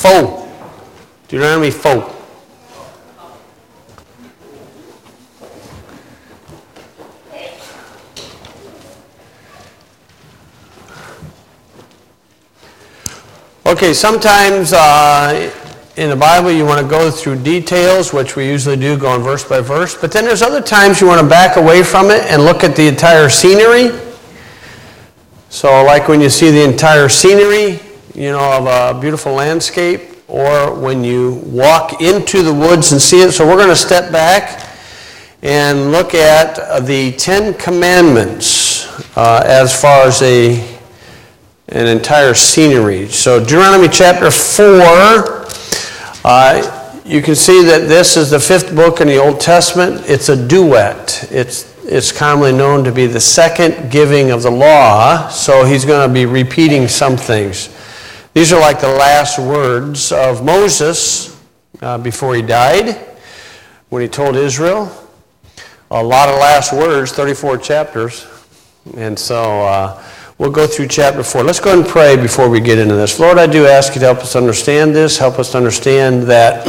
4. Deuteronomy 4. Okay, sometimes in the Bible you want to go through details, which we usually do, going verse by verse. But then there's other times you want to back away from it and look at the entire scenery. So like when you see the entire scenery, of a beautiful landscape, or when you walk into the woods and see it. So we're going to step back and look at the 10 Commandments as far as an entire scenery. So Deuteronomy chapter 4, you can see that this is the 5th book in the Old Testament. It's a duet. It's commonly known to be the second giving of the law, so he's going to be repeating some things. These are like the last words of Moses before he died, when he told Israel. A lot of last words, 34 chapters. And so we'll go through chapter 4. Let's go ahead and pray before we get into this. Lord, I do ask you to help us understand this. Help us to understand that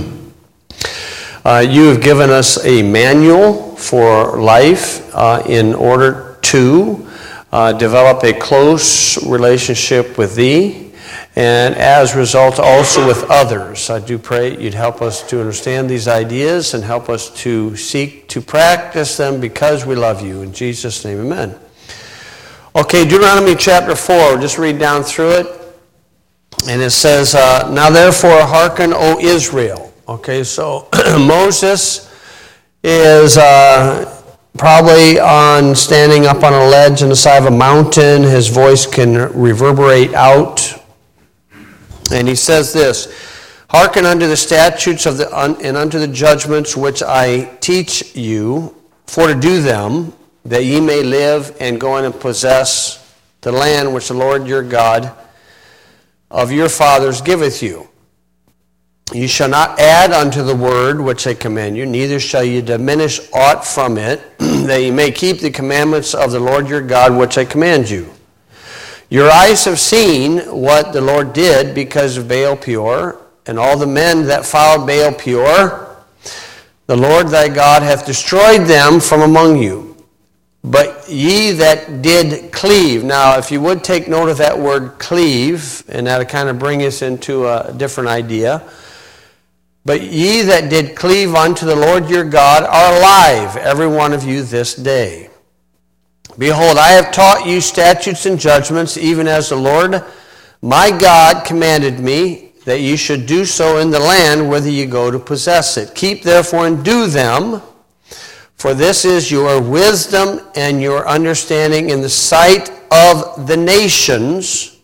you have given us a manual for life in order to develop a close relationship with thee, and as a result also with others. I do pray you'd help us to understand these ideas and help us to seek to practice them because we love you. In Jesus' name, amen. Okay, Deuteronomy chapter 4, just read down through it. And it says, Now therefore hearken, O Israel. Okay, so Moses is probably standing up on a ledge on the side of a mountain. His voice can reverberate out. And he says this, Hearken unto the statutes and unto the judgments which I teach you, for to do them, that ye may live and go in and possess the land which the Lord your God of your fathers giveth you. You shall not add unto the word which I command you, neither shall you diminish aught from it, that ye may keep the commandments of the Lord your God which I command you. Your eyes have seen what the Lord did because of Baal Peor, and all the men that followed Baal Peor. The Lord thy God hath destroyed them from among you. But ye that did cleave. Now, if you would take note of that word cleave, and that'll kind of bring us into a different idea. But ye that did cleave unto the Lord your God are alive, every one of you this day. Behold, I have taught you statutes and judgments, even as the Lord my God commanded me, that ye should do so in the land whither ye go to possess it. Keep therefore and do them, for this is your wisdom and your understanding in the sight of the nations,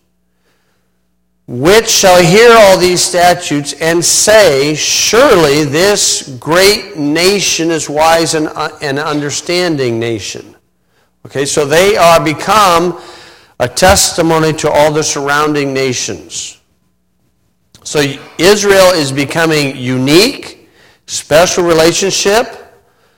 which shall hear all these statutes and say, Surely this great nation is wise and understanding nation. Okay, so they are become a testimony to all the surrounding nations. So Israel is becoming unique, special relationship,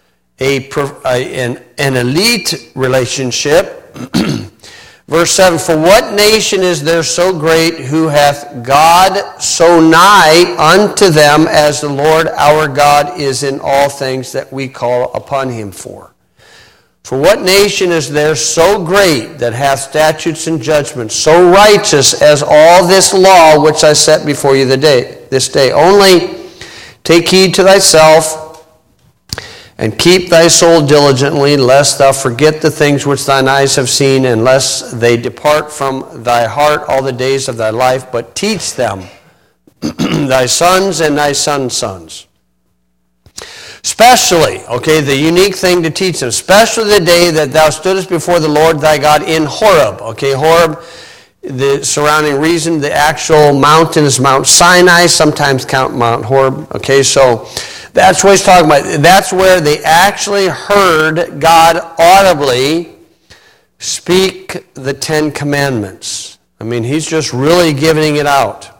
an elite relationship. Verse 7, For what nation is there so great, who hath God so nigh unto them as the Lord our God is in all things that we call upon him for? For what nation is there so great that hath statutes and judgments, so righteous as all this law which I set before you this day? Only take heed to thyself, and keep thy soul diligently, lest thou forget the things which thine eyes have seen, and lest they depart from thy heart all the days of thy life, but teach them thy sons and thy sons' sons. Especially, okay, the unique thing to teach them, especially the day that thou stoodest before the Lord thy God in Horeb. Okay, Horeb, the surrounding region, the actual mountain is Mount Sinai, sometimes count Mount Horeb. Okay, so that's what he's talking about. That's where they actually heard God audibly speak the 10 Commandments. I mean, he's just really giving it out.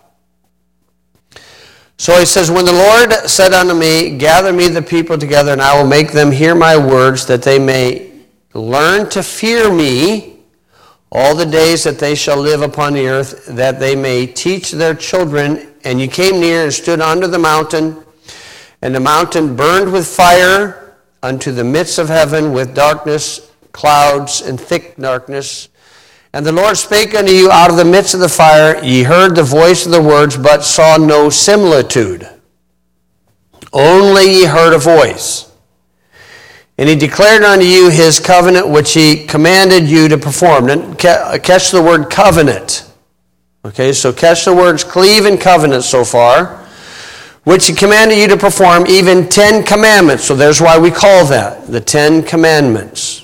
So he says, When the Lord said unto me, Gather me the people together, and I will make them hear my words, that they may learn to fear me all the days that they shall live upon the earth, that they may teach their children. And you came near and stood under the mountain, and the mountain burned with fire unto the midst of heaven, with darkness, clouds, and thick darkness. And the Lord spake unto you out of the midst of the fire. Ye heard the voice of the words, but saw no similitude. Only ye heard a voice. And he declared unto you his covenant, which he commanded you to perform. And catch the word covenant. Okay, so catch the words cleave and covenant so far. Which he commanded you to perform, even 10 commandments. So there's why we call that the 10 commandments.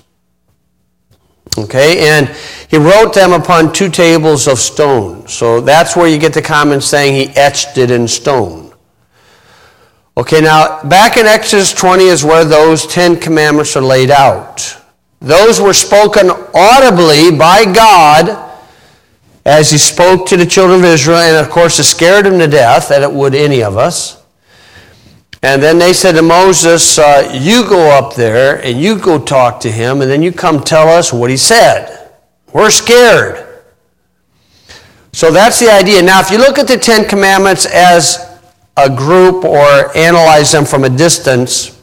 Okay, and he wrote them upon 2 tables of stone. So that's where you get the comment saying he etched it in stone. Okay, now back in Exodus 20 is where those 10 commandments are laid out. Those were spoken audibly by God as he spoke to the children of Israel, and of course it scared them to death, that it would any of us. And then they said to Moses, you go up there and you go talk to him, and then you come tell us what he said. We're scared. So that's the idea. Now if you look at the 10 commandments as a group or analyze them from a distance,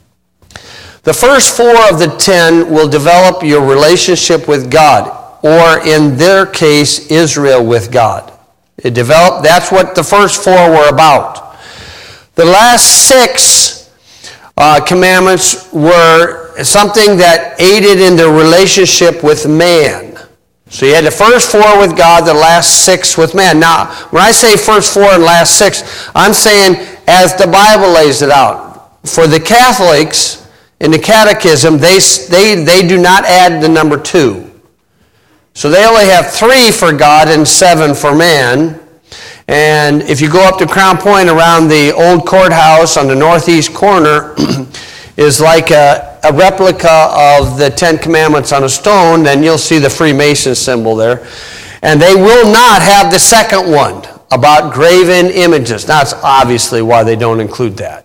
the first 4 of the 10 will develop your relationship with God, or in their case, Israel with God. It developed, that's what the first 4 were about. The last 6 commandments were something that aided in their relationship with man. So you had the first 4 with God, the last 6 with man. Now, when I say first 4 and last 6, I'm saying as the Bible lays it out. For the Catholics, in the Catechism, they do not add the number 2. So they only have 3 for God and 7 for man. And if you go up to Crown Point around the old courthouse on the northeast corner, is like a replica of the 10 Commandments on a stone, then you'll see the Freemason symbol there. And they will not have the second one about graven images. That's obviously why they don't include that.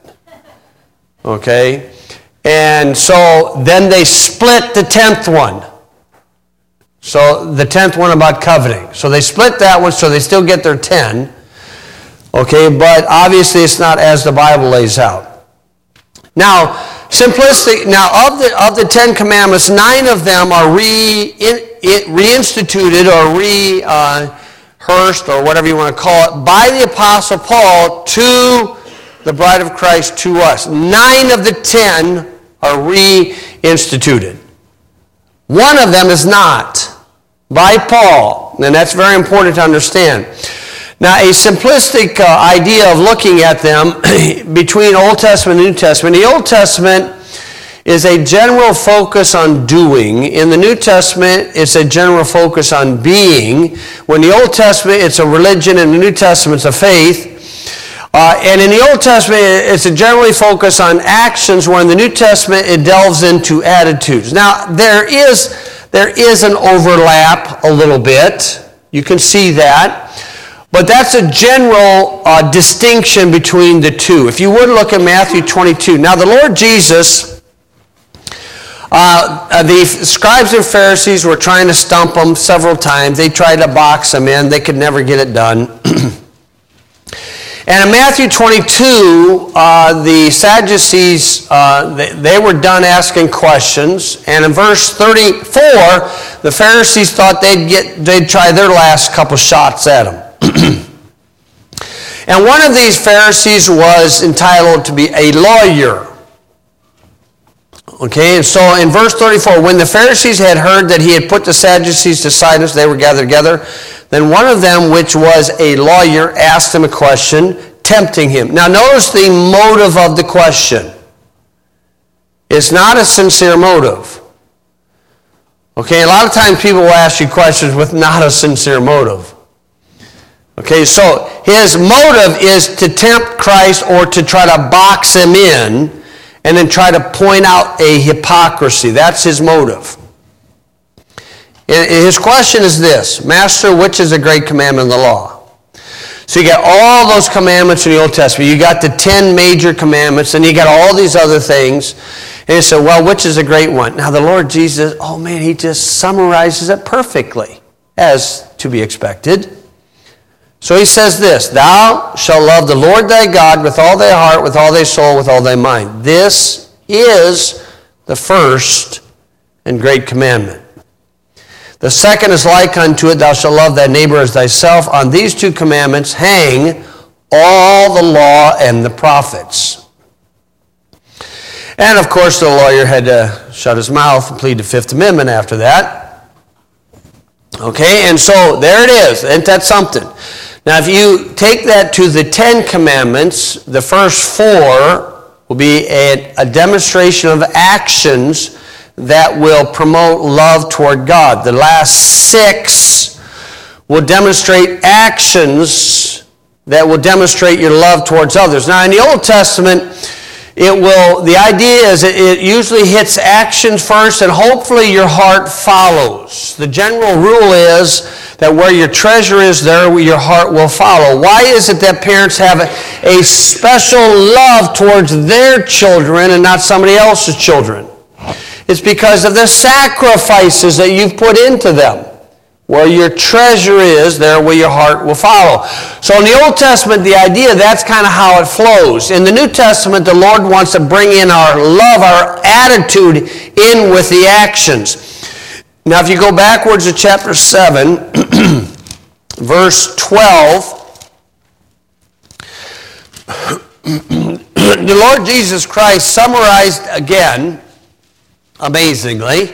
Okay? And so then they split the 10th one. So the 10th one about coveting. So they split that one so they still get their 10. Okay, but obviously it's not as the Bible lays out. Now, simplistic. Now, of the 10 commandments, 9 of them are reinstituted or rehearsed or whatever you want to call it by the Apostle Paul to the bride of Christ, to us. 9 of the 10 are reinstituted. One of them is not, by Paul, and that's very important to understand. Now, a simplistic idea of looking at them between Old Testament and New Testament. The Old Testament is a general focus on doing. In the New Testament, it's a general focus on being. When the Old Testament, it's a religion, and the New Testament, it's a faith. And in the Old Testament, it's a generally focus on actions, where in the New Testament, it delves into attitudes. Now, there is an overlap a little bit. You can see that. But that's a general distinction between the two. If you would look at Matthew 22. Now, the Lord Jesus, the scribes and Pharisees were trying to stump him several times. They tried to box him in. They could never get it done. And in Matthew 22, the Sadducees, they were done asking questions. And in verse 34, the Pharisees thought they'd try their last couple shots at him. And one of these Pharisees was entitled to be a lawyer. Okay, and so in verse 34, when the Pharisees had heard that he had put the Sadducees to silence, they were gathered together. Then one of them, which was a lawyer, asked him a question, tempting him. Now notice the motive of the question. It's not a sincere motive. Okay, a lot of times people will ask you questions with not a sincere motive. Okay, so his motive is to tempt Christ or to try to box him in and then try to point out a hypocrisy. That's his motive. And his question is this: Master, which is a great commandment in the law? So you got all those commandments in the Old Testament. You got the 10 major commandments, and you got all these other things. And you say, well, which is a great one? Now the Lord Jesus, oh man, he just summarizes it perfectly, as to be expected. So he says this, thou shalt love the Lord thy God with all thy heart, with all thy soul, with all thy mind. This is the first and great commandment. The second is like unto it, thou shalt love thy neighbor as thyself. On these two commandments hang all the law and the prophets. And of course the lawyer had to shut his mouth and plead the Fifth Amendment after that. Okay, and so there it is. Isn't that something? Now if you take that to the Ten Commandments, the first four will be a demonstration of actions that will promote love toward God. The last six will demonstrate actions that will demonstrate your love towards others. Now in the Old Testament, the idea is it usually hits actions first and hopefully your heart follows. The general rule is that where your treasure is, there your heart will follow. Why is it that parents have a special love towards their children and not somebody else's children? It's because of the sacrifices that you've put into them. Where your treasure is, there will your heart will follow. So in the Old Testament, the idea, that's kind of how it flows. In the New Testament, the Lord wants to bring in our love, our attitude in with the actions. Now, if you go backwards to chapter 7, verse 12, the Lord Jesus Christ summarized again, amazingly,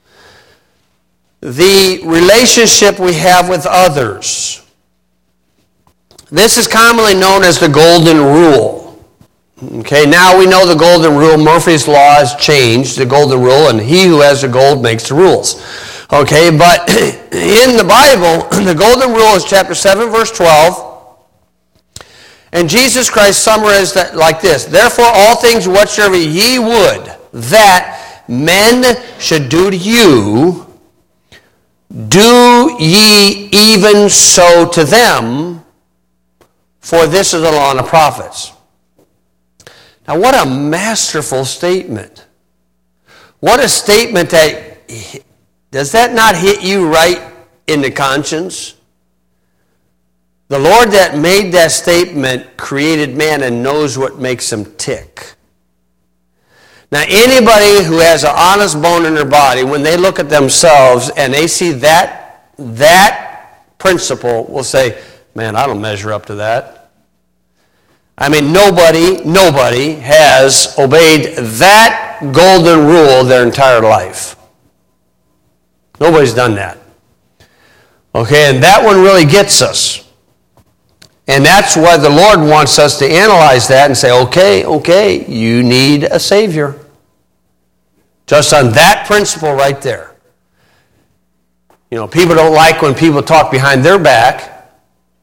the relationship we have with others. This is commonly known as the Golden Rule. Okay, now we know the Golden Rule. Murphy's Law has changed the Golden Rule, and he who has the gold makes the rules. Okay, but in the Bible, the Golden Rule is chapter 7, verse 12. And Jesus Christ summarized that like this, therefore all things whatsoever ye would that men should do to you, do ye even so to them, for this is the law and the prophets. Now what a masterful statement. What a statement that, does that not hit you right in the conscience? The Lord that made that statement created man and knows what makes him tick. Now, anybody who has an honest bone in their body, when they look at themselves and they see that principle, will say, man, I don't measure up to that. I mean, nobody has obeyed that golden rule their entire life. Nobody's done that. Okay, and that one really gets us. And that's why the Lord wants us to analyze that and say, okay, you need a Savior. Just on that principle right there. You know, people don't like when people talk behind their back,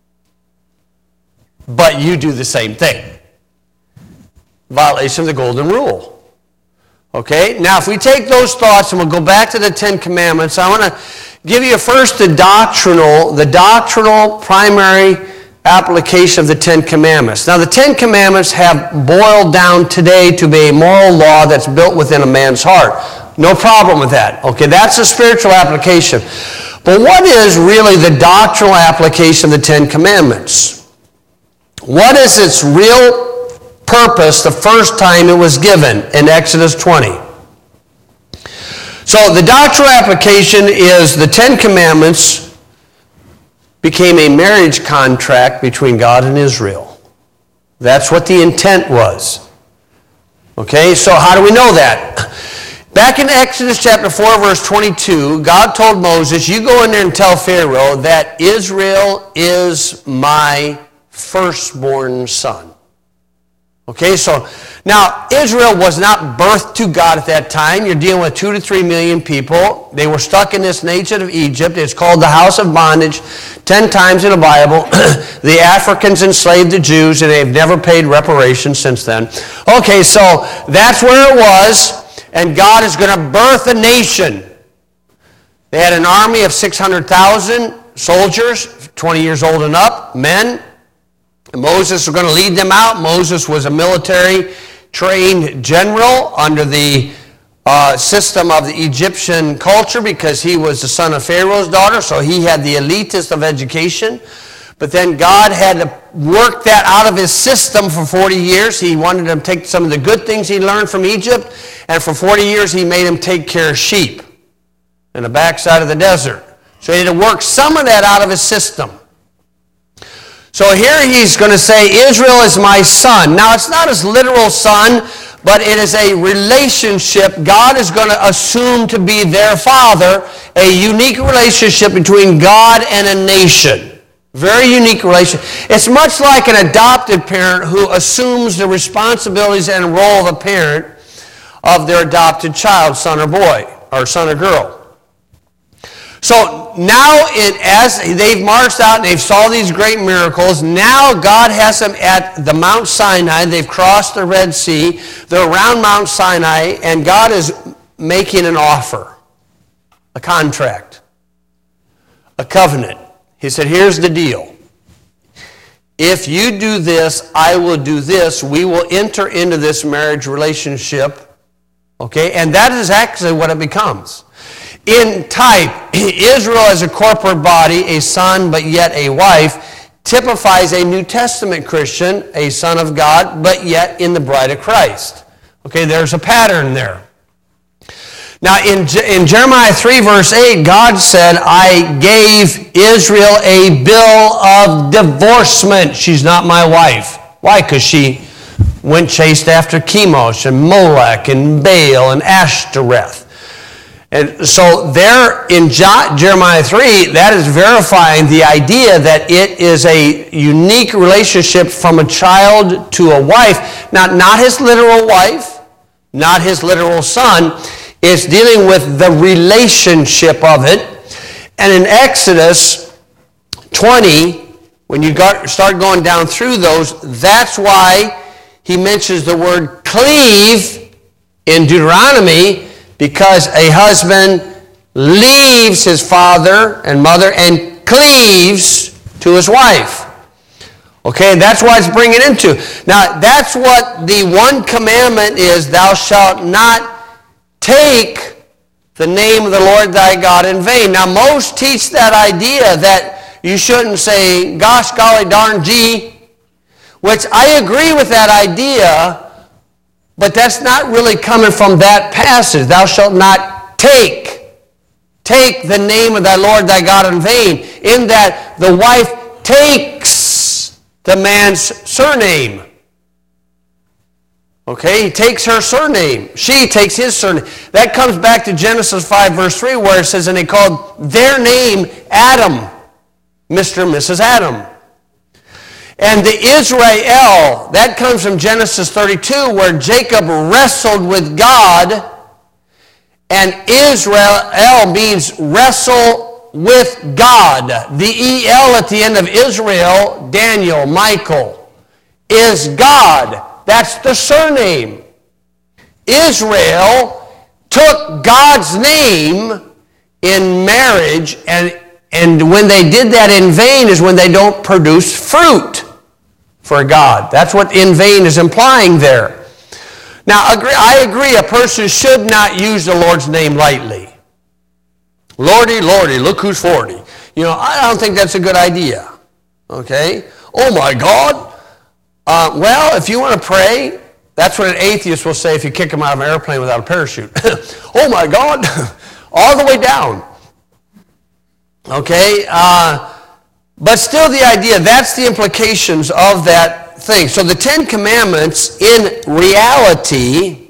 but you do the same thing. Violation of the Golden Rule. Okay, now if we take those thoughts and we'll go back to the Ten Commandments, I want to give you first the doctrinal primary application of the Ten Commandments. Now the Ten Commandments have boiled down today to be a moral law that's built within a man's heart. No problem with that. Okay, that's a spiritual application. But what is really the doctrinal application of the Ten Commandments? What is its real purpose the first time it was given in Exodus 20? So the doctrinal application is the Ten Commandments became a marriage contract between God and Israel. That's what the intent was. Okay, so how do we know that? Back in Exodus chapter 4, verse 22, God told Moses, you go in there and tell Pharaoh that Israel is my firstborn son. Okay, so now Israel was not birthed to God at that time. You're dealing with 2 to 3 million people. They were stuck in this nation of Egypt. It's called the house of bondage 10 times in the Bible. The Africans enslaved the Jews, and they've never paid reparations since then. Okay, so that's where it was, and God is going to birth a nation. They had an army of 600,000 soldiers, 20 years old and up, men. Moses was going to lead them out. Moses was a military trained general under the system of the Egyptian culture because he was the son of Pharaoh's daughter, so he had the elitist of education. But then God had to work that out of his system for 40 years. He wanted him to take some of the good things he learned from Egypt, and for 40 years he made him take care of sheep in the backside of the desert. So he had to work some of that out of his system. So here he's going to say, Israel is my son. Now it's not his literal son, but it is a relationship God is going to assume to be their father, a unique relationship between God and a nation. Very unique relationship. It's much like an adopted parent who assumes the responsibilities and role of a parent of their adopted child, son or boy, or son or girl. So now, as they've marched out and they've saw these great miracles, now God has them at the Mount Sinai. They've crossed the Red Sea. They're around Mount Sinai, and God is making an offer, a contract, a covenant. He said, here's the deal. If you do this, I will do this. We will enter into this marriage relationship. Okay? And that is actually what it becomes. In type, Israel as a corporate body, a son but yet a wife, typifies a New Testament Christian, a son of God, but yet in the bride of Christ. Okay, there's a pattern there. Now, in Jeremiah 3, verse 8, God said, I gave Israel a bill of divorcement. She's not my wife. Why? Because she went chased after Chemosh and Molech and Baal and Ashtoreth. And so there in Jeremiah 3, that is verifying the idea that it is a unique relationship from a child to a wife. Now, not his literal wife, not his literal son. It's dealing with the relationship of it. And in Exodus 20, when you start going down through those, that's why he mentions the word cleave in Deuteronomy, because a husband leaves his father and mother and cleaves to his wife. Okay, that's why it's bringing into. Now, that's what the one commandment is, thou shalt not take the name of the Lord thy God in vain. Now, most teach that idea that you shouldn't say, gosh, golly, darn, gee, which I agree with that idea, but that's not really coming from that passage. Thou shalt not take the name of thy Lord thy God in vain, in that the wife takes the man's surname. Okay, he takes her surname. She takes his surname. That comes back to Genesis 5, verse 3, where it says, and they called their name Adam, Mr. and Mrs. Adam. And the Israel, that comes from Genesis 32, where Jacob wrestled with God, and Israel means wrestle with God. The E-L at the end of Israel, Daniel, Michael, is God. That's the surname. Israel took God's name in marriage, and when they did that in vain is when they don't produce fruit for God. That's what in vain is implying there. Now, I agree, a person should not use the Lord's name lightly. Lordy, Lordy, look who's 40. You know, I don't think that's a good idea. Okay? Oh my God. Well, if you want to pray, that's what an atheist will say if you kick him out of an airplane without a parachute. Oh my God, all the way down. Okay, but still the idea, that's the implications of that thing. So the Ten Commandments in reality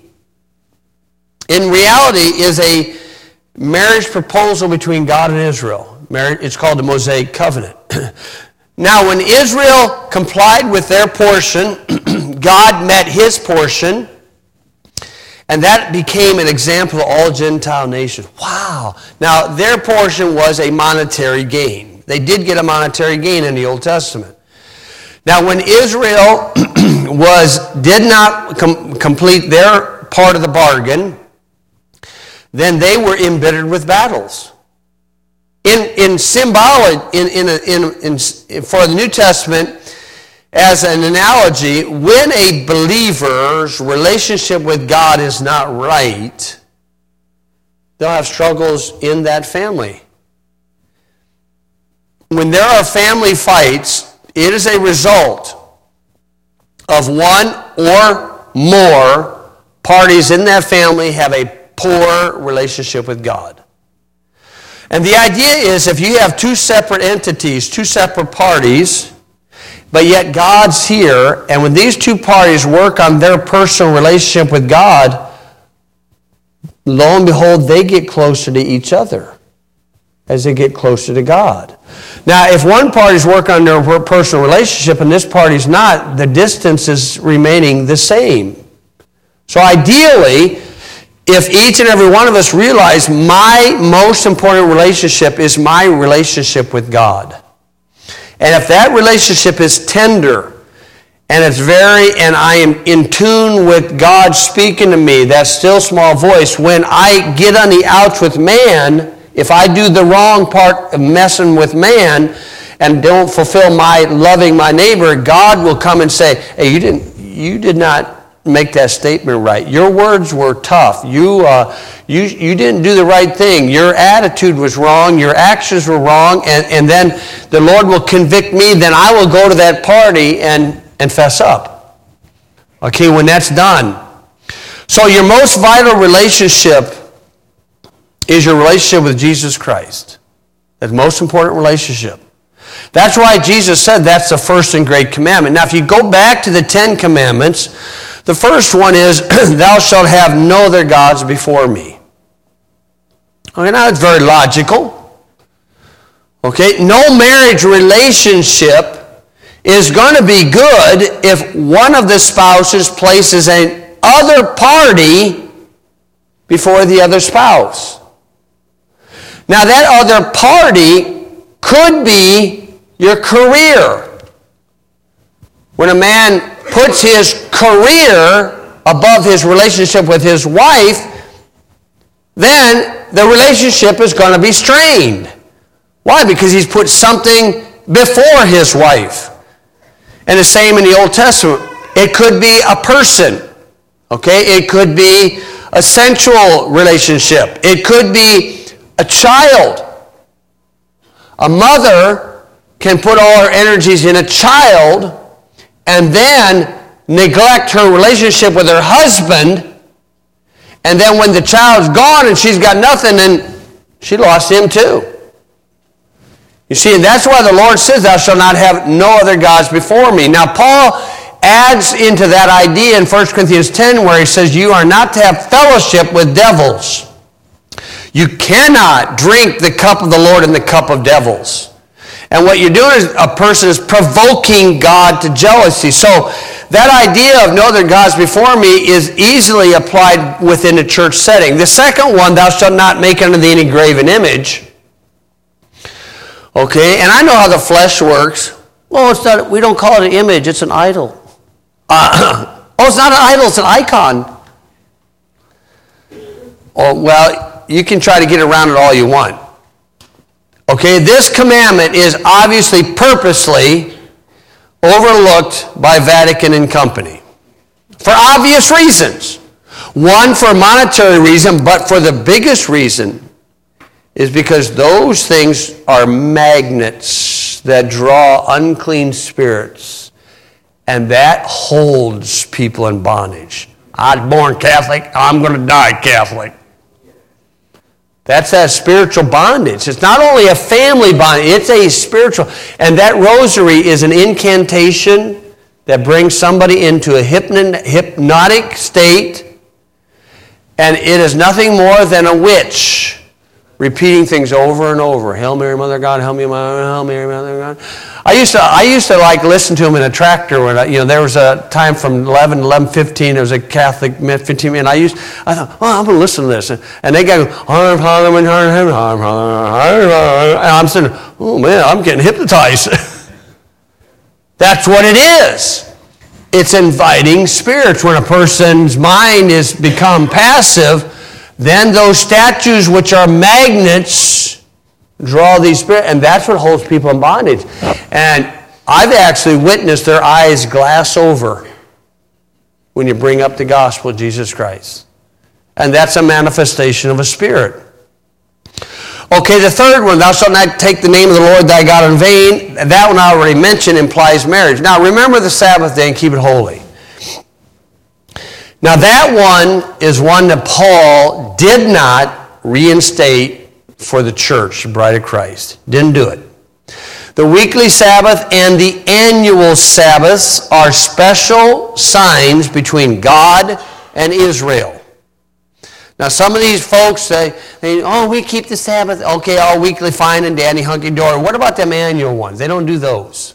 is a marriage proposal between God and Israel. It's called the Mosaic Covenant. Now, when Israel complied with their portion, God met his portion, and that became an example of all Gentile nations. Wow. Now, their portion was a monetary gain. They did get a monetary gain in the Old Testament. Now, when Israel did not complete their part of the bargain, then they were embittered with battles. In symbolic, for the New Testament, as an analogy, when a believer's relationship with God is not right, they'll have struggles in that family. When there are family fights, it is a result of one or more parties in that family have a poor relationship with God. And the idea is if you have two separate entities, two separate parties, but yet God's here, and when these two parties work on their personal relationship with God, lo and behold, they get closer to each other as they get closer to God. Now, if one party's working on their personal relationship and this party's not, the distance is remaining the same. So ideally, if each and every one of us realize my most important relationship is my relationship with God, and if that relationship is tender, and I am in tune with God speaking to me, that still small voice, when I get on the outs with man, if I do the wrong part of messing with man and don't fulfill my loving my neighbor, God will come and say, hey, you did not make that statement right. Your words were tough. You didn't do the right thing. Your attitude was wrong. Your actions were wrong. And then the Lord will convict me. Then I will go to that party and fess up. Okay, when that's done. So your most vital relationship is your relationship with Jesus Christ. That's the most important relationship. That's why Jesus said that's the first and great commandment. Now, if you go back to the 10 Commandments, the first one is, thou shalt have no other gods before me. Okay, now it's very logical. Okay, no marriage relationship is going to be good if one of the spouses places an other party before the other spouse. Now that other party could be your career. When a man puts his career above his relationship with his wife, then the relationship is going to be strained. Why? Because he's put something before his wife. And the same in the Old Testament. It could be a person. Okay? It could be a sensual relationship. It could be a child. A mother can put all her energies in a child and then neglect her relationship with her husband, and then when the child's gone and she's got nothing, then she lost him too. You see, and that's why the Lord says, thou shalt not have no other gods before me. Now, Paul adds into that idea in 1 Corinthians 10 where he says, you are not to have fellowship with devils. You cannot drink the cup of the Lord and the cup of devils. And what you're doing is a person is provoking God to jealousy. So that idea of no other gods before me is easily applied within a church setting. The second one, thou shalt not make unto thee any graven image. Okay, and I know how the flesh works. Well, it's not. We don't call it an image. It's an idol. It's not an idol. It's an icon. Oh, well, you can try to get around it all you want. Okay, this commandment is obviously purposely overlooked by Vatican and Company. For obvious reasons. One, for a monetary reason, but for the biggest reason is because those things are magnets that draw unclean spirits, and that holds people in bondage. I was born Catholic, I'm going to die Catholic. That's that spiritual bondage. It's not only a family bondage, it's a spiritual. And that rosary is an incantation that brings somebody into a hypnotic state, and it is nothing more than a witch repeating things over and over. Hail Mary, Mother of God, Hail Mary, Mother of God. I used to like listen to them in a tractor when there was a time from 11 to 11:15. There was a Catholic 15, and I thought, I'm going to listen to this, and they go, and I'm saying, oh man, I'm getting hypnotized. That's what it is. It's inviting spirits. When a person's mind is become passive, then those statues, which are magnets, draw these spirits, and that's what holds people in bondage. And I've actually witnessed their eyes glass over when you bring up the gospel of Jesus Christ. And that's a manifestation of a spirit. Okay, the third one, thou shalt not take the name of the Lord thy God in vain. That one I already mentioned implies marriage. Now, remember the Sabbath day and keep it holy. Now, that one is one that Paul did not reinstate for the church, the bride of Christ. Didn't do it. The weekly Sabbath and the annual Sabbaths are special signs between God and Israel. Now, some of these folks say, oh, we keep the Sabbath. Okay, all weekly, fine and dandy, hunky-dory. What about them annual ones? They don't do those.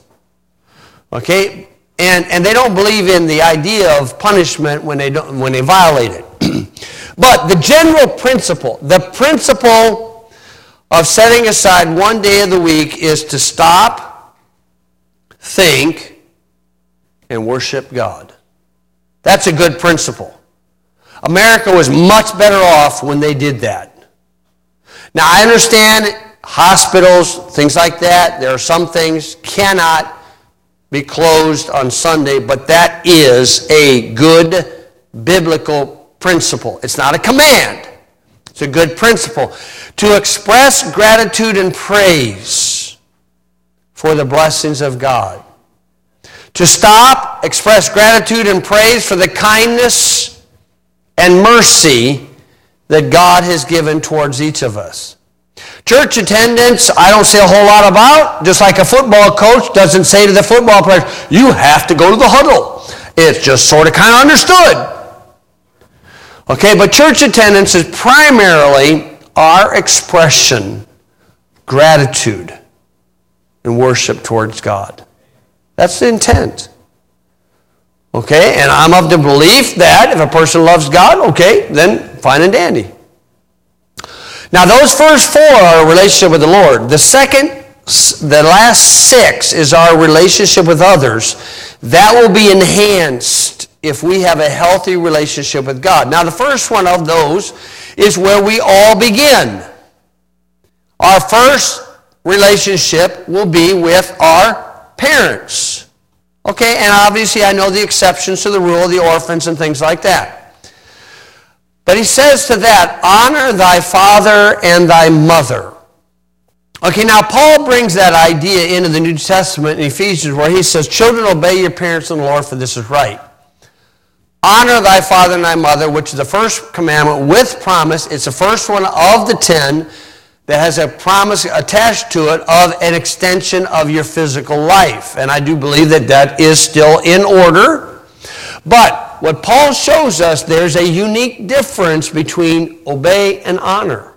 Okay? And they don't believe in the idea of punishment when they violate it. But the general principle, the principle of setting aside one day of the week is to stop, think, and worship God. That's a good principle. America was much better off when they did that. Now, I understand hospitals, things like that. There are some things cannot be closed on Sunday, but that is a good biblical principle. It's not a command. It's a good principle. To express gratitude and praise for the blessings of God. To stop, express gratitude and praise for the kindness and mercy that God has given towards each of us. Church attendance, I don't say a whole lot about, just like a football coach doesn't say to the football players, you have to go to the huddle. It's just sort of kind of understood. Okay, but church attendance is primarily our expression, gratitude, and worship towards God. That's the intent. Okay, and I'm of the belief that if a person loves God, okay, then fine and dandy. Now, those first four are a relationship with the Lord. The last six is our relationship with others. That will be enhanced if we have a healthy relationship with God. Now, the first one of those is where we all begin. Our first relationship will be with our parents. Okay, and obviously I know the exceptions to the rule, the orphans and things like that. But he says to that, honor thy father and thy mother. Okay, now Paul brings that idea into the New Testament in Ephesians where he says, children, obey your parents in the Lord, for this is right. Honor thy father and thy mother, which is the first commandment with promise. It's the first one of the 10 that has a promise attached to it of an extension of your physical life. And I do believe that that is still in order. But what Paul shows us, there's a unique difference between obey and honor.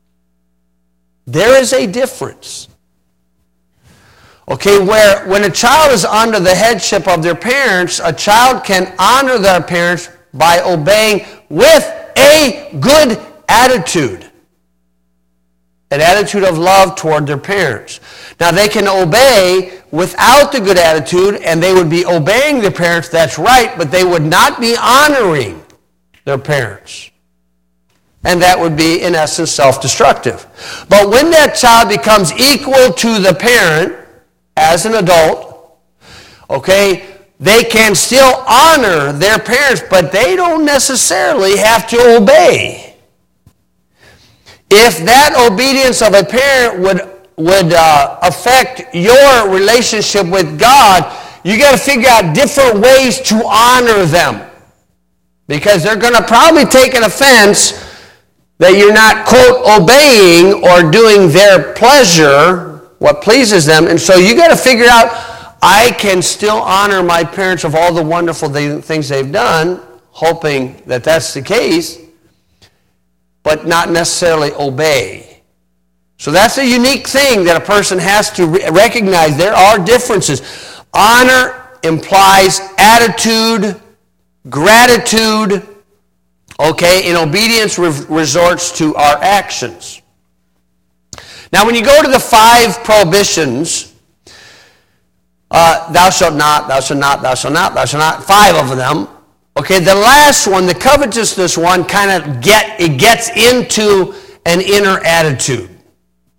There is a difference. Okay, where when a child is under the headship of their parents, a child can honor their parents by obeying with a good attitude. An attitude of love toward their parents. Now, they can obey without the good attitude, and they would be obeying their parents, that's right, but they would not be honoring their parents. And that would be, in essence, self-destructive. But when that child becomes equal to the parent as an adult, okay, they can still honor their parents, but they don't necessarily have to obey. If that obedience of a parent would affect your relationship with God, you got to figure out different ways to honor them. Because they're going to probably take an offense that you're not, quote, obeying or doing their pleasure, what pleases them. And so you got to figure out, I can still honor my parents of all the wonderful things they've done, hoping that that's the case, but not necessarily obey. So that's a unique thing that a person has to recognize. There are differences. Honor implies attitude, gratitude, okay, and obedience resorts to our actions. Now, when you go to the 5 prohibitions, thou shalt not, thou shalt not, thou shalt not, thou shalt not, 5 of them. Okay, the last one, the covetousness one, kind of gets into an inner attitude.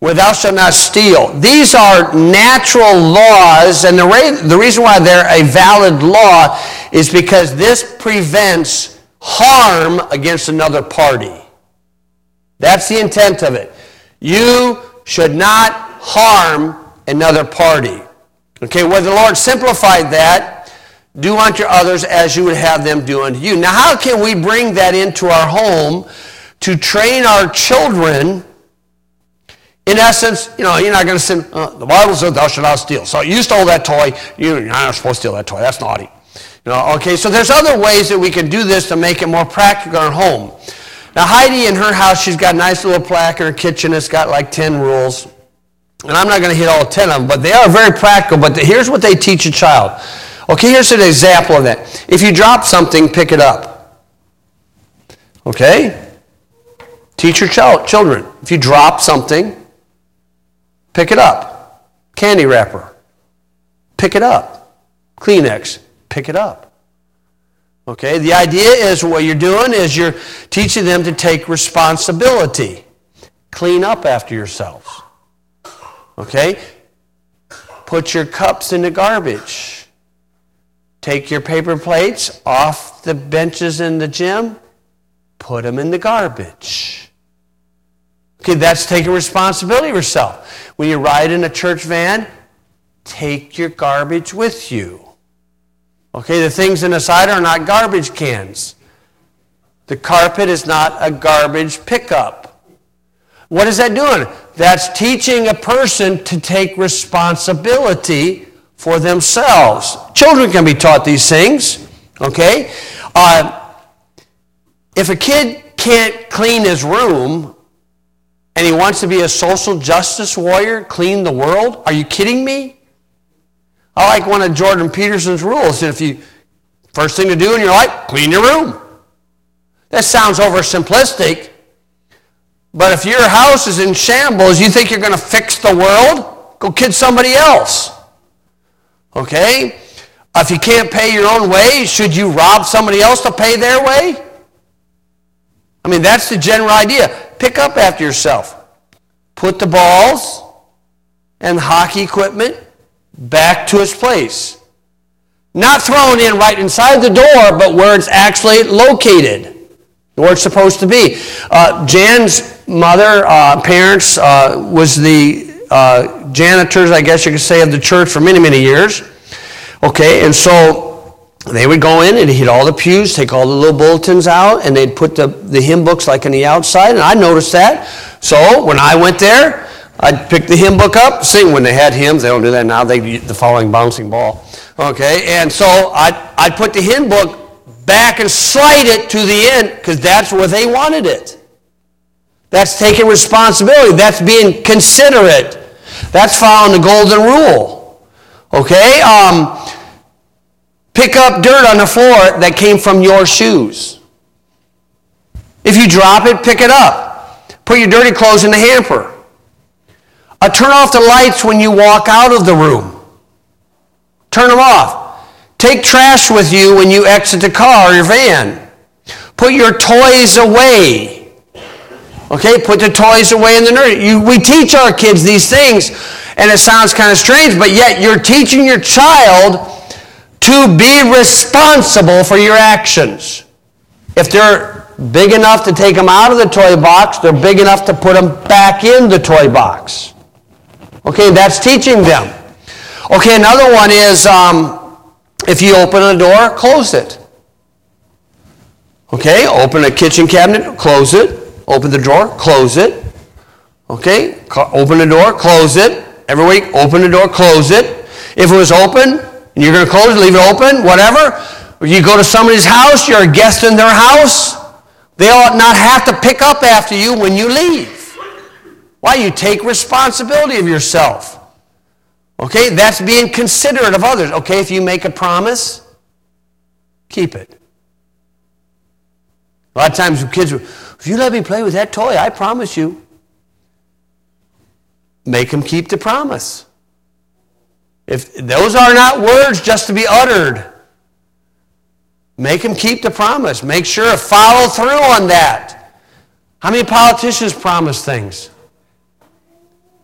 where thou shalt not steal. These are natural laws, and the reason why they're a valid law is because this prevents harm against another party. That's the intent of it. You should not harm another party. Okay, well, the Lord simplified that. Do unto others as you would have them do unto you. Now, how can we bring that into our home to train our children? In essence, you're not going to say, the Bible says thou shalt not steal. So you stole that toy. You're not supposed to steal that toy. That's naughty. Okay, so there's other ways that we can do this to make it more practical in our home. Now, Heidi, in her house, she's got a nice little plaque in her kitchen. It's got like 10 rules. And I'm not going to hit all 10 of them, but they are very practical. But here's what they teach a child. Okay, here's an example of that. If you drop something, pick it up. Okay? Teach your children. If you drop something, pick it up. Candy wrapper, pick it up. Kleenex, pick it up. Okay, the idea is what you're doing is you're teaching them to take responsibility. Clean up after yourselves. Okay? Put your cups in the garbage. Take your paper plates off the benches in the gym. Put them in the garbage. Okay, that's taking responsibility of yourself. When you ride in a church van, take your garbage with you. Okay, the things in the side are not garbage cans. The carpet is not a garbage pickup. What is that doing? That's teaching a person to take responsibility for themselves. Children can be taught these things. Okay? If a kid can't clean his room and he wants to be a social justice warrior, clean the world, are you kidding me? I like one of Jordan Peterson's rules. First thing to do in your life, clean your room. That sounds oversimplistic, but if your house is in shambles, you think you're going to fix the world? Go kid somebody else. Okay? If you can't pay your own way, should you rob somebody else to pay their way? I mean, that's the general idea. Pick up after yourself. Put the balls and hockey equipment back to its place. Not thrown in right inside the door, but where it's actually located, where it's supposed to be. Jan's mother, parents, was the janitors, I guess you could say, of the church for many, many years. Okay, and so they would go in and hit all the pews, take all the little bulletins out, and they'd put the hymn books like on the outside, and I noticed that. So when I went there, I'd pick the hymn book up, sing when they had hymns. They don't do that now. They do the following bouncing ball. Okay, and so I'd put the hymn book back and slide it to the end because that's where they wanted it. That's taking responsibility. That's being considerate. That's following the golden rule. Okay? Pick up dirt on the floor that came from your shoes. If you drop it, pick it up. Put your dirty clothes in the hamper. Turn off the lights when you walk out of the room. Turn them off. Take trash with you when you exit the car or your van. Put your toys away. Okay, put the toys away in the nursery. We teach our kids these things, and it sounds kind of strange, but yet you're teaching your child to be responsible for your actions. If they're big enough to take them out of the toy box, they're big enough to put them back in the toy box. Okay, that's teaching them. Okay, another one is if you open a door, close it. Okay, open a kitchen cabinet, close it. Open the drawer, close it. Okay, open the door, close it. Every week, open the door, close it. If it was open, and you're going to close it, leave it open, whatever. Or you go to somebody's house, you're a guest in their house, they ought not have to pick up after you when you leave. Why? You take responsibility of yourself. Okay, that's being considerate of others. Okay, if you make a promise, keep it. A lot of times kids, if you let me play with that toy, I promise you. Make them keep the promise. If those are not words just to be uttered, make them keep the promise. Make sure to follow through on that. How many politicians promise things?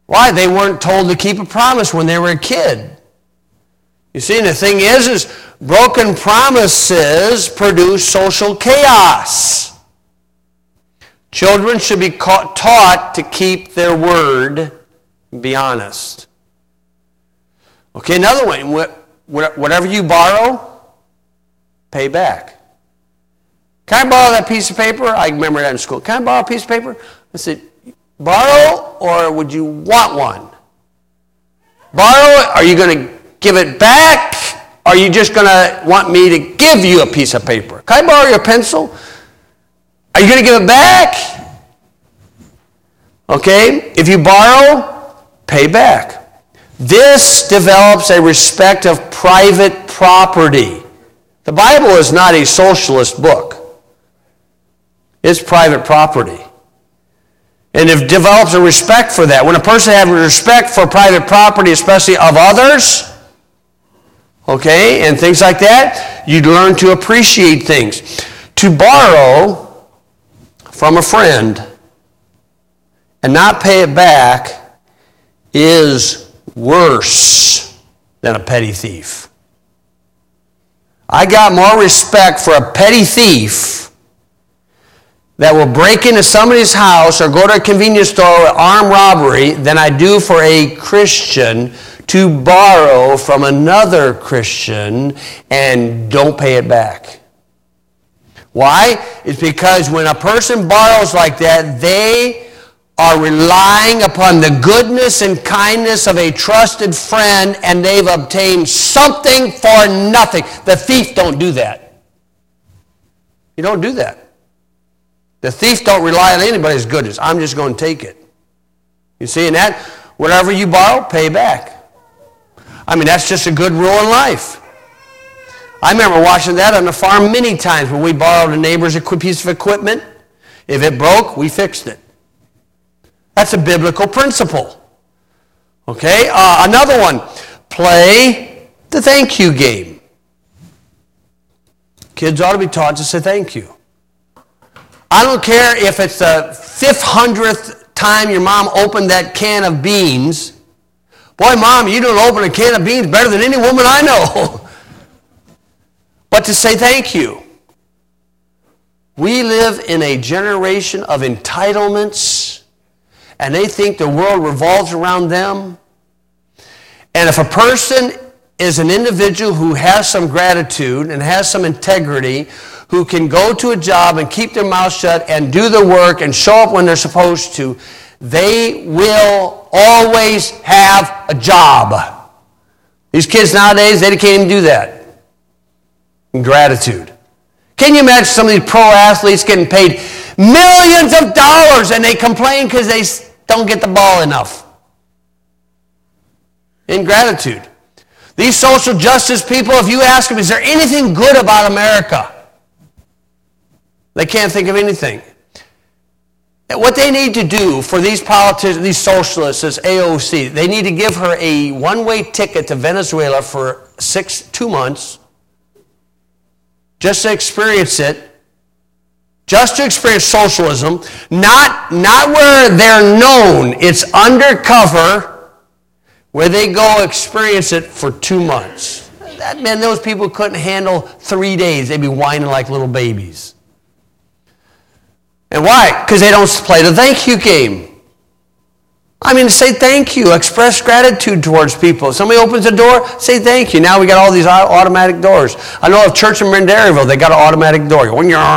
Why? They weren't told to keep a promise when they were a kid. You see, and the thing is broken promises produce social chaos. Children should be taught to keep their word and be honest. Okay, another way, whatever you borrow, pay back. Can I borrow that piece of paper? I remember that in school. Can I borrow a piece of paper? I said, borrow, or would you want one? Borrow it, are you going to give it back? Or are you just going to want me to give you a piece of paper? Can I borrow your pencil? Are you going to give it back? Okay, if you borrow, pay back. This develops a respect of private property. The Bible is not a socialist book. It's private property. And it develops a respect for that. When a person has respect for private property, especially of others, okay, and things like that, you learn to appreciate things. To borrow from a friend and not pay it back is worse than a petty thief. I got more respect for a petty thief that will break into somebody's house or go to a convenience store with armed robbery than I do for a Christian to borrow from another Christian and don't pay it back. Why? It's because when a person borrows like that, they are relying upon the goodness and kindness of a trusted friend, and they've obtained something for nothing. The thief don't do that. You don't do that. The thief don't rely on anybody's goodness. I'm just going to take it. You see, and that, whatever you borrow, pay back. I mean, that's just a good rule in life. I remember watching that on the farm many times when we borrowed a neighbor's piece of equipment. If it broke, we fixed it. That's a biblical principle. Okay, another one. Play the thank you game. Kids ought to be taught to say thank you. I don't care if it's the 500th time your mom opened that can of beans. Boy, Mom, you don't open a can of beans better than any woman I know. But to say thank you. We live in a generation of entitlements, and they think the world revolves around them. And if a person is an individual who has some gratitude and has some integrity, who can go to a job and keep their mouth shut and do the work and show up when they're supposed to, they will always have a job. These kids nowadays, they can't even do that. Gratitude. Can you imagine some of these pro athletes getting paid millions of dollars and they complain because they don't get the ball enough? Ingratitude. These social justice people, if you ask them, is there anything good about America? They can't think of anything. What they need to do for these politicians, these socialists, is AOC. They need to give her a one-way ticket to Venezuela for 2 months, just to experience it, just to experience socialism, not where they're known. It's undercover, where they go experience it for 2 months. That man, those people couldn't handle 3 days. They'd be whining like little babies. And why? Because they don't play the thank you game. I mean, say thank you. Express gratitude towards people. If somebody opens a door, say thank you. Now we got all these automatic doors. I know of church in Renderville, they got an automatic door.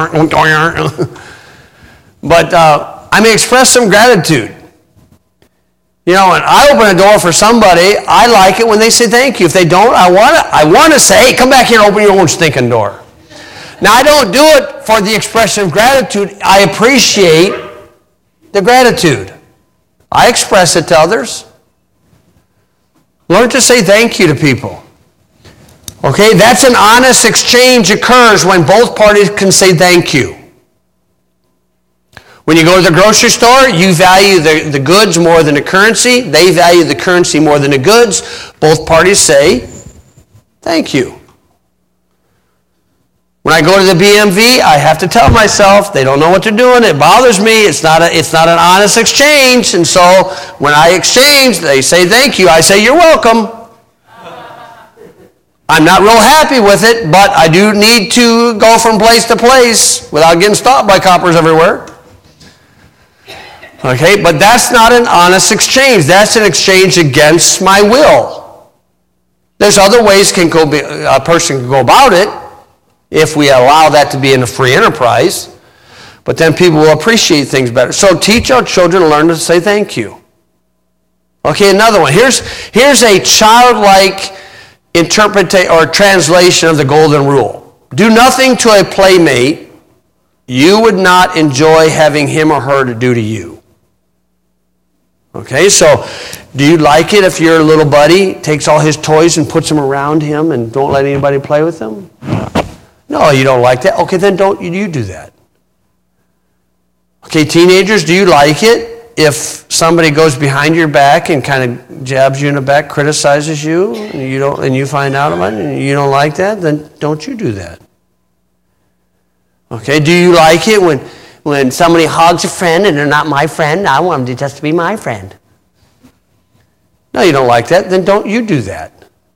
But I mean, express some gratitude. You know, when I open a door for somebody, I like it when they say thank you. If they don't, I want to say, hey, come back here and open your own stinking door. Now, I don't do it for the expression of gratitude. I appreciate the gratitude. I express it to others. Learn to say thank you to people. Okay, that's an honest exchange occurs when both parties can say thank you. When you go to the grocery store, you value the goods more than the currency. They value the currency more than the goods. Both parties say thank you. When When I go to the BMV, I have to tell myself they don't know what they're doing. It bothers me. It's not an honest exchange. And so when I exchange, they say thank you. I say you're welcome. I'm not real happy with it, but I do need to go from place to place without getting stopped by coppers everywhere. Okay, but that's not an honest exchange. That's an exchange against my will. There's other ways a person can go about it if we allow that to be in a free enterprise, but then people will appreciate things better. So teach our children to learn to say thank you. Okay, another one. Here's a childlike interpretation or translation of the golden rule. Do nothing to a playmate you would not enjoy having him or her to do to you. Okay, so do you like it if your little buddy takes all his toys and puts them around him and don't let anybody play with them? No, you don't like that. Okay, then don't you do that. Okay, teenagers, do you like it if somebody goes behind your back and kind of jabs you in the back, criticizes you, and you find out about it and you don't like that? Then don't you do that. Okay, do you like it when somebody hogs a friend and they're not my friend? I want them to just be my friend. No, you don't like that. Then don't you do that.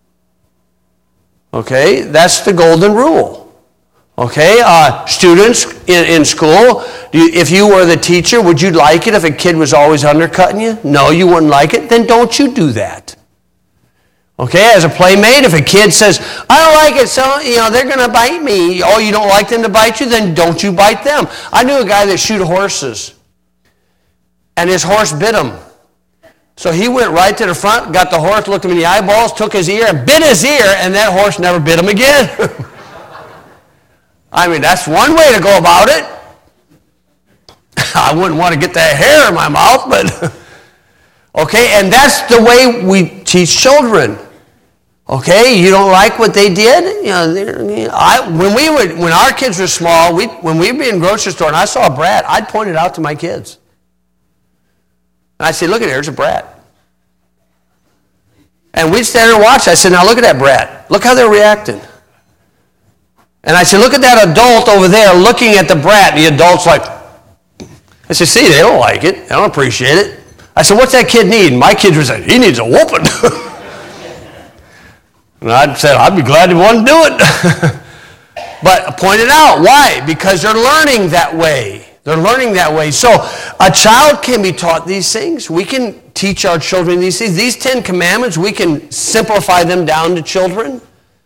Okay, that's the golden rule. Okay, students in school, if you were the teacher, would you like it if a kid was always undercutting you? No, you wouldn't like it. Then don't you do that. Okay, as a playmate, if a kid says, I don't like it, so they're going to bite me. Oh, you don't like them to bite you? Then don't you bite them. I knew a guy that shoot horses, and his horse bit him. So he went right to the front, got the horse, looked him in the eyeballs, took his ear, and bit his ear, and that horse never bit him again. I mean, that's one way to go about it. I wouldn't want to get that hair in my mouth, but okay, and that's the way we teach children. Okay, you don't like what they did? When our kids were small, when we'd be in the grocery store and I saw a brat, I'd point it out to my kids. And I'd say, look at it, there's a brat. And we'd stand there and watch. I said, now look at that brat. Look how they're reacting. And I said, look at that adult over there looking at the brat. And the adult's like, I said, see, they don't like it. They don't appreciate it. I said, what's that kid need? And my kids were saying, he needs a whooping. And I said, I'd be glad to want to do it. But I pointed out, why? Because they're learning that way. They're learning that way. So a child can be taught these things. We can teach our children these things. These 10 commandments, we can simplify them down to children.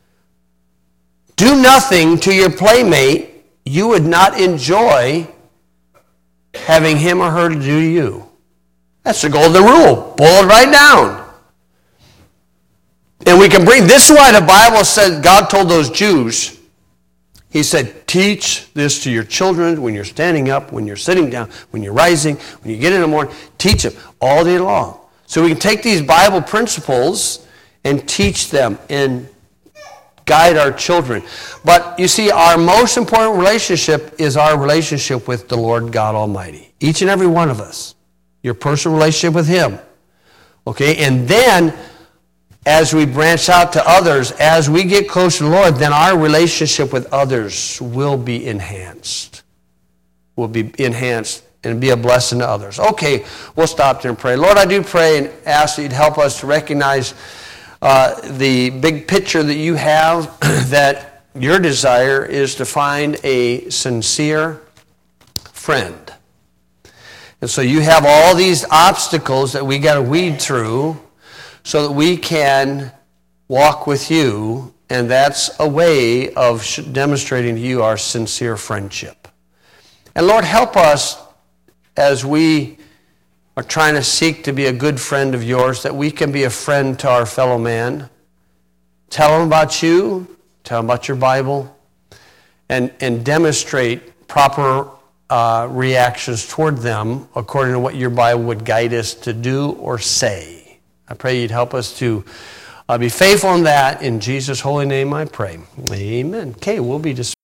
Do nothing to your playmate you would not enjoy having him or her to do to you. That's the golden rule. Boil it right down. And we can bring, this is why the Bible said, God told those Jews, he said, teach this to your children when you're standing up, when you're sitting down, when you're rising, when you get in the morning. Teach them all day long. So we can take these Bible principles and teach them and guide our children. But you see, our most important relationship is our relationship with the Lord God Almighty. Each and every one of us. Your personal relationship with him. Okay, and then as we branch out to others, as we get closer to the Lord, then our relationship with others will be enhanced. Will be enhanced and be a blessing to others. Okay, we'll stop there and pray. Lord, I do pray and ask that you'd help us to recognize the big picture that you have, that your desire is to find a sincere friend. And so you have all these obstacles that we got to weed through so that we can walk with you, and that's a way of demonstrating to you our sincere friendship. And Lord, help us as we are trying to seek to be a good friend of yours, that we can be a friend to our fellow man. Tell them about you, tell them about your Bible, and demonstrate proper reactions toward them according to what your Bible would guide us to do or say. I pray you'd help us to be faithful in that. In Jesus' holy name I pray. Amen. Okay, we'll be dismissed.